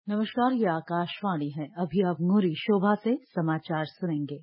नमस्कार, ये आकाशवाणी है। अभी आप मुरी शोभा से समाचार सुनेंगे।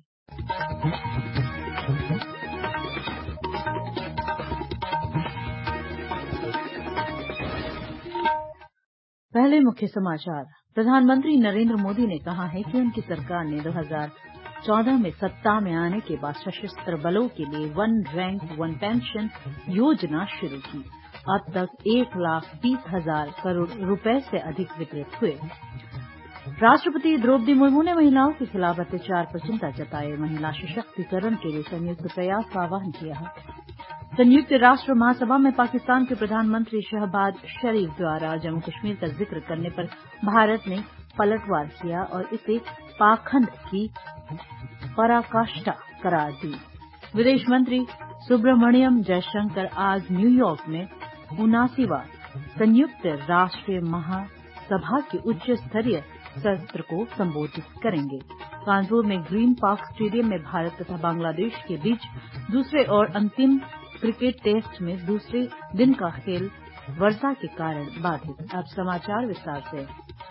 पहले मुख्य समाचार। प्रधानमंत्री नरेंद्र मोदी ने कहा है कि उनकी सरकार ने 2014 में सत्ता में आने के बाद सशस्त्र बलों के लिए वन रैंक वन पेंशन योजना शुरू की। अब तक 1,20,000 करोड़ रुपए से अधिक वितरित हुए। राष्ट्रपति द्रौपदी मुर्मू ने महिलाओं के खिलाफ अत्याचार पर चिंता जताई। महिला सशक्तिकरण के लिए संयुक्त प्रयास का आह्वान किया है। संयुक्त राष्ट्र महासभा में पाकिस्तान के प्रधानमंत्री शहबाज शरीफ द्वारा जम्मू कश्मीर का जिक्र करने पर भारत ने पलटवार किया और इसे पाखंड की पराकाष्ठा करार दी। विदेश मंत्री सुब्रमण्यम जयशंकर आज न्यूयॉर्क में 79वां संयुक्त राष्ट्र महासभा के उच्च स्तरीय सत्र को संबोधित करेंगे। कानपुर में ग्रीन पार्क स्टेडियम में भारत तथा बांग्लादेश के बीच दूसरे और अंतिम क्रिकेट टेस्ट में दूसरे दिन का खेल वर्षा के कारण बाधित। अब समाचार विस्तार से।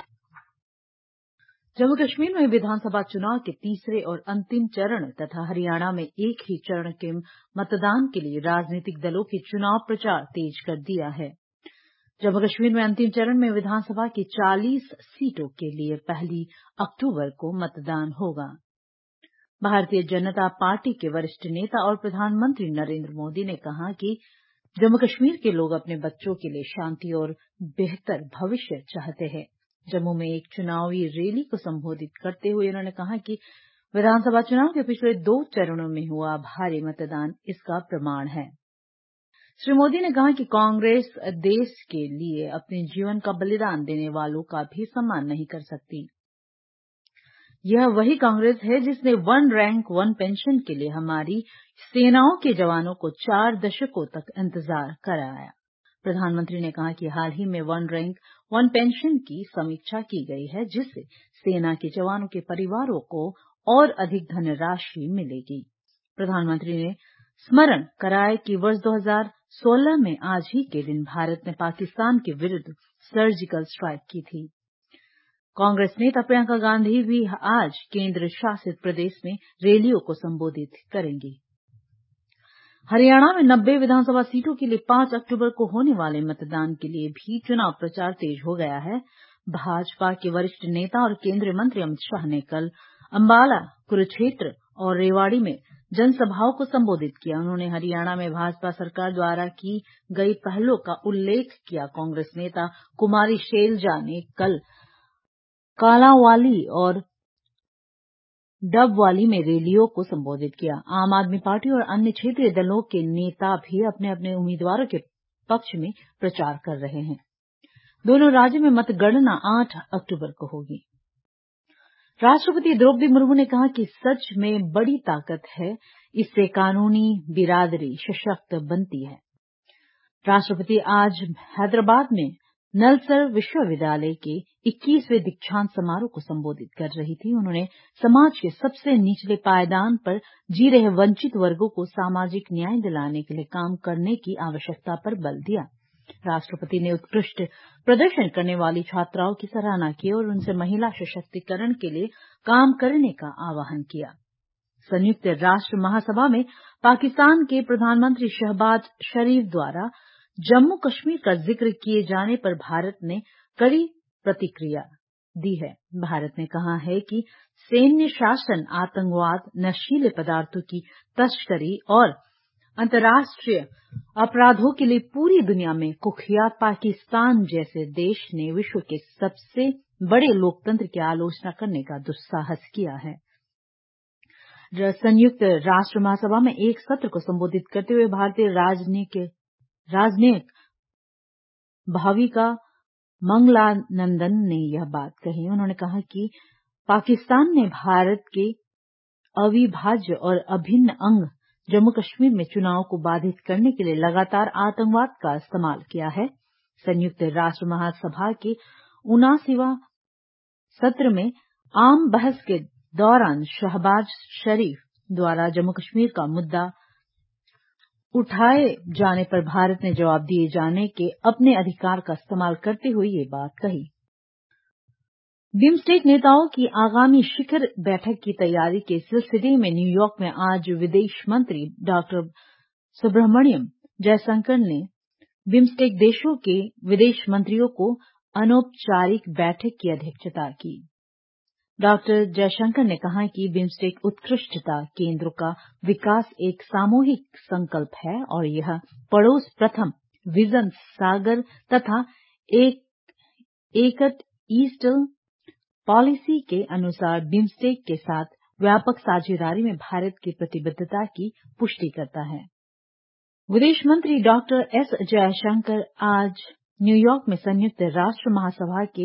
जम्मू कश्मीर में विधानसभा चुनाव के तीसरे और अंतिम चरण तथा हरियाणा में एक ही चरण के मतदान के लिए राजनीतिक दलों के चुनाव प्रचार तेज कर दिया है। जम्मू कश्मीर में अंतिम चरण में विधानसभा की 40 सीटों के लिए 1 अक्टूबर को मतदान होगा। भारतीय जनता पार्टी के वरिष्ठ नेता और प्रधानमंत्री नरेंद्र मोदी ने कहा कि जम्मू कश्मीर के लोग अपने बच्चों के लिए शांति और बेहतर भविष्य चाहते हैं। जम्मू में एक चुनावी रैली को संबोधित करते हुए उन्होंने कहा कि विधानसभा चुनाव के पिछले 2 चरणों में हुआ भारी मतदान इसका प्रमाण है। श्री मोदी ने कहा कि कांग्रेस देश के लिए अपने जीवन का बलिदान देने वालों का भी सम्मान नहीं कर सकती। यह वही कांग्रेस है जिसने वन रैंक वन पेंशन के लिए हमारी सेनाओं के जवानों को 4 दशकों तक इंतजार कराया। प्रधानमंत्री ने कहा कि हाल ही में वन रैंक वन पेंशन की समीक्षा की गई है, जिससे सेना के जवानों के परिवारों को और अधिक धनराशि मिलेगी। प्रधानमंत्री ने स्मरण कराया कि वर्ष 2016 में आज ही के दिन भारत ने पाकिस्तान के विरुद्ध सर्जिकल स्ट्राइक की थी। कांग्रेस नेता प्रियंका गांधी भी आज केंद्र शासित प्रदेश में रैलियों को संबोधित करेंगी। हरियाणा में 90 विधानसभा सीटों के लिए 5 अक्टूबर को होने वाले मतदान के लिए भी चुनाव प्रचार तेज हो गया है। भाजपा के वरिष्ठ नेता और केंद्रीय मंत्री अमित शाह ने कल अंबाला, कुरुक्षेत्र और रेवाड़ी में जनसभाओं को संबोधित किया। उन्होंने हरियाणा में भाजपा सरकार द्वारा की गई पहलों का उल्लेख किया। कांग्रेस नेता कुमारी शैलजा ने कल कालांवाली और डबवाली में रैलियों को संबोधित किया। आम आदमी पार्टी और अन्य क्षेत्रीय दलों के नेता भी अपने अपने उम्मीदवारों के पक्ष में प्रचार कर रहे हैं। दोनों राज्यों में मतगणना 8 अक्टूबर को होगी। राष्ट्रपति द्रौपदी मुर्मू ने कहा कि सच में बड़ी ताकत है, इससे कानूनी बिरादरी सशक्त बनती है। राष्ट्रपति आज हैदराबाद में नलसर विश्वविद्यालय के 21वें दीक्षांत समारोह को संबोधित कर रही थी। उन्होंने समाज के सबसे निचले पायदान पर जी रहे वंचित वर्गों को सामाजिक न्याय दिलाने के लिए काम करने की आवश्यकता पर बल दिया। राष्ट्रपति ने उत्कृष्ट प्रदर्शन करने वाली छात्राओं की सराहना की और उनसे महिला सशक्तिकरण के लिए काम करने का आह्वान किया। संयुक्त राष्ट्र महासभा में पाकिस्तान के प्रधानमंत्री शहबाज शरीफ द्वारा जम्मू कश्मीर का जिक्र किए जाने पर भारत ने कड़ी प्रतिक्रिया दी है। भारत ने कहा है कि सैन्य शासन, आतंकवाद, नशीले पदार्थों की तस्करी और अंतर्राष्ट्रीय अपराधों के लिए पूरी दुनिया में कुख्यात पाकिस्तान जैसे देश ने विश्व के सबसे बड़े लोकतंत्र की आलोचना करने का दुस्साहस किया है। संयुक्त राष्ट्र महासभा में एक सत्र को संबोधित करते हुए भारतीय राजनयिक भाविका मंगलानंदन ने यह बात कही। उन्होंने कहा कि पाकिस्तान ने भारत के अविभाज्य और अभिन्न अंग जम्मू कश्मीर में चुनाव को बाधित करने के लिए लगातार आतंकवाद का इस्तेमाल किया है। संयुक्त राष्ट्र महासभा के 79वां सत्र में आम बहस के दौरान शहबाज शरीफ द्वारा जम्मू कश्मीर का मुद्दा उठाए जाने पर भारत ने जवाब दिए जाने के अपने अधिकार का इस्तेमाल करते हुए ये बात कही। बिम्स्टेक नेताओं की आगामी शिखर बैठक की तैयारी के सिलसिले में न्यूयॉर्क में आज विदेश मंत्री डॉक्टर सुब्रह्मण्यम जयशंकर ने बिम्स्टेक देशों के विदेश मंत्रियों को अनौपचारिक बैठक की अध्यक्षता की। डॉक्टर जयशंकर ने कहा कि बिम्स्टेक उत्कृष्टता केंद्रों का विकास एक सामूहिक संकल्प है और यह पड़ोस प्रथम विजन सागर तथा एकट ईस्टर्न पॉलिसी के अनुसार बिम्स्टेक के साथ व्यापक साझेदारी में भारत की प्रतिबद्धता की पुष्टि करता है। विदेश मंत्री डॉक्टर एस जयशंकर आज न्यूयॉर्क में संयुक्त राष्ट्र महासभा के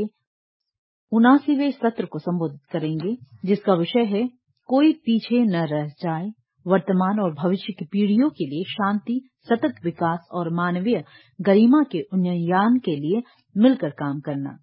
79वें सत्र को संबोधित करेंगे, जिसका विषय है कोई पीछे न रह जाए, वर्तमान और भविष्य की पीढ़ियों के लिए शांति, सतत विकास और मानवीय गरिमा के उन्नयन के लिए मिलकर काम करना।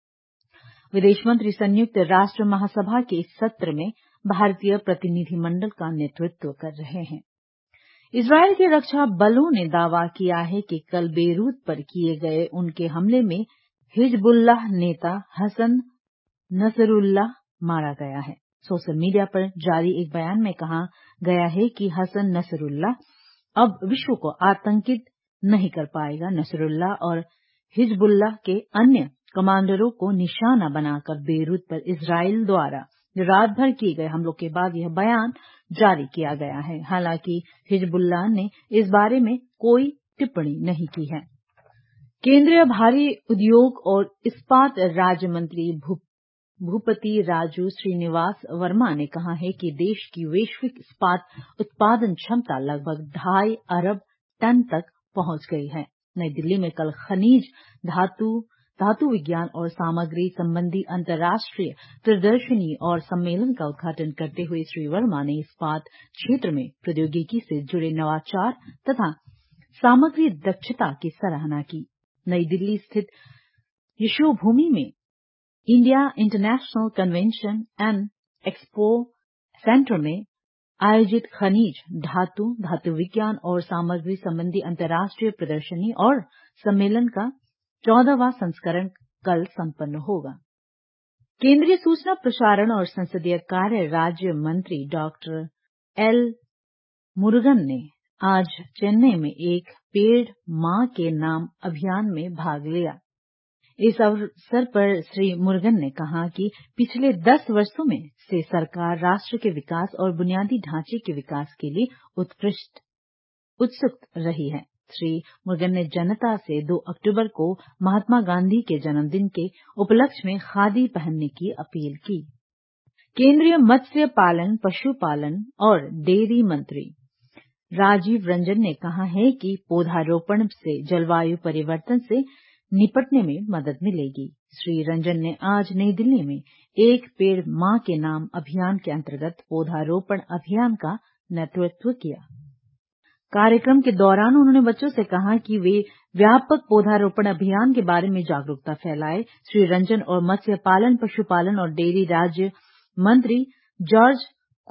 विदेश मंत्री संयुक्त राष्ट्र महासभा के इस सत्र में भारतीय प्रतिनिधिमंडल का नेतृत्व कर रहे हैं। इजरायल के रक्षा बलों ने दावा किया है कि कल बेरूत पर किए गए उनके हमले में हिजबुल्लाह नेता हसन नसरुल्लाह मारा गया है। सोशल मीडिया पर जारी एक बयान में कहा गया है कि हसन नसरुल्लाह अब विश्व को आतंकित नहीं कर पाएगा। नसरुल्लाह और हिजबुल्लाह के अन्य कमांडरों को निशाना बनाकर बेरूत पर इजरायल द्वारा रात भर किए गए हमलों के बाद यह बयान जारी किया गया है। हालांकि हिजबुल्लाह ने इस बारे में कोई टिप्पणी नहीं की है। केंद्रीय भारी उद्योग और इस्पात राज्य मंत्री भूपति राजू श्रीनिवास वर्मा ने कहा है कि देश की वैश्विक इस्पात उत्पादन क्षमता लगभग 2.5 अरब टन तक पहुंच गई है। नई दिल्ली में कल खनिज धातु विज्ञान और सामग्री संबंधी अंतर्राष्ट्रीय प्रदर्शनी और सम्मेलन का उद्घाटन करते हुए श्री वर्मा ने इस्पात क्षेत्र में प्रौद्योगिकी से जुड़े नवाचार तथा सामग्री दक्षता की सराहना की। नई दिल्ली स्थित यशोभूमि में India International Convention and Expo Centre में आयोजित खनिज धातु विज्ञान और सामग्री संबंधी अंतर्राष्ट्रीय प्रदर्शनी और सम्मेलन का 14वां संस्करण कल संपन्न होगा। केंद्रीय सूचना प्रसारण और संसदीय कार्य राज्य मंत्री डॉक्टर एल मुरुगन ने आज चेन्नई में एक पेड़ मां के नाम अभियान में भाग लिया। इस अवसर पर श्री मुरुगन ने कहा कि पिछले 10 वर्षों में से सरकार राष्ट्र के विकास और बुनियादी ढांचे के विकास के लिए उत्सुक रही है। श्री मुरुगन ने जनता से 2 अक्टूबर को महात्मा गांधी के जन्मदिन के उपलक्ष्य में खादी पहनने की अपील की। केंद्रीय मत्स्य पालन, पशुपालन और डेयरी मंत्री राजीव रंजन ने कहा है कि पौधारोपण से जलवायु परिवर्तन से निपटने में मदद मिलेगी। श्री रंजन ने आज नई दिल्ली में एक पेड़ मां के नाम अभियान के अंतर्गत पौधारोपण अभियान का नेतृत्व किया। कार्यक्रम के दौरान उन्होंने बच्चों से कहा कि वे व्यापक पौधारोपण अभियान के बारे में जागरूकता फैलाएं। श्री रंजन और मत्स्य पालन, पशुपालन और डेयरी राज्य मंत्री जॉर्ज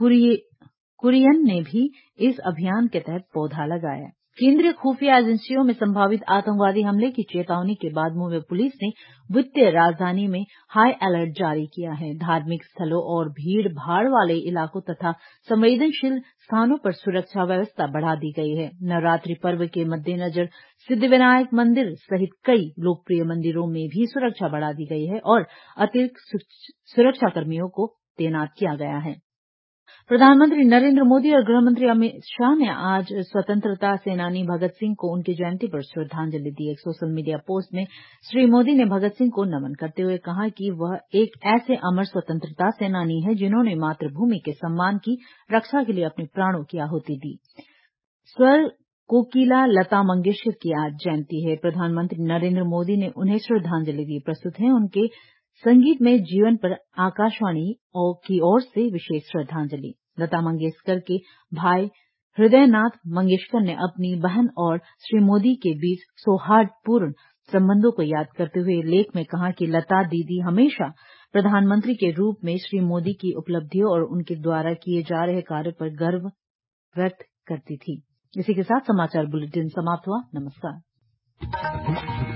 कुरियन ने भी इस अभियान के तहत पौधा लगाया। केंद्रीय खुफिया एजेंसियों में संभावित आतंकवादी हमले की चेतावनी के बाद मुंबई पुलिस ने वित्तीय राजधानी में हाई अलर्ट जारी किया है। धार्मिक स्थलों और भीड़ भाड़ वाले इलाकों तथा संवेदनशील स्थानों पर सुरक्षा व्यवस्था बढ़ा दी गई है। नवरात्रि पर्व के मद्देनजर सिद्धिविनायक मंदिर सहित कई लोकप्रिय मंदिरों में भी सुरक्षा बढ़ा दी गई है और अतिरिक्त सुरक्षाकर्मियों को तैनात किया गया है। प्रधानमंत्री नरेंद्र मोदी और गृहमंत्री अमित शाह ने आज स्वतंत्रता सेनानी भगत सिंह को उनकी जयंती पर श्रद्धांजलि दी। एक सोशल मीडिया पोस्ट में श्री मोदी ने भगत सिंह को नमन करते हुए कहा कि वह एक ऐसे अमर स्वतंत्रता सेनानी है जिन्होंने मातृभूमि के सम्मान की रक्षा के लिए अपने प्राणों की आहुति दी। स्वर कोकिला लता मंगेशकर की आज जयंती है। प्रधानमंत्री नरेंद्र मोदी ने उन्हें श्रद्धांजलि दी। प्रस्तुत है उनके संगीत में जीवन पर आकाशवाणी की ओर से विशेष श्रद्धांजलि। लता मंगेशकर के भाई हृदयनाथ मंगेशकर ने अपनी बहन और श्री मोदी के बीच सौहार्दपूर्ण संबंधों को याद करते हुए लेख में कहा कि लता दीदी हमेशा प्रधानमंत्री के रूप में श्री मोदी की उपलब्धियों और उनके द्वारा किए जा रहे कार्य पर गर्व व्यक्त करती थी। इसी के साथ समाचार बुलेटिन समाप्त हुआ। नमस्कार।